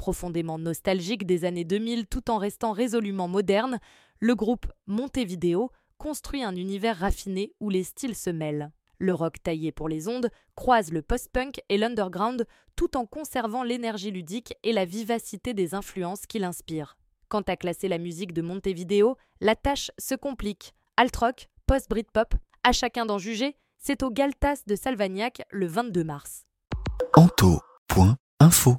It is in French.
Profondément nostalgique des années 2000 tout en restant résolument moderne, le groupe Montevideo construit un univers raffiné où les styles se mêlent. Le rock taillé pour les ondes croise le post-punk et l'underground tout en conservant l'énergie ludique et la vivacité des influences qui l'inspirent. Quant à classer la musique de Montevideo, la tâche se complique. Alt-rock, post-britpop, à chacun d'en juger, c'est au Galtas de Salvagnac le 22 mars. Anto.info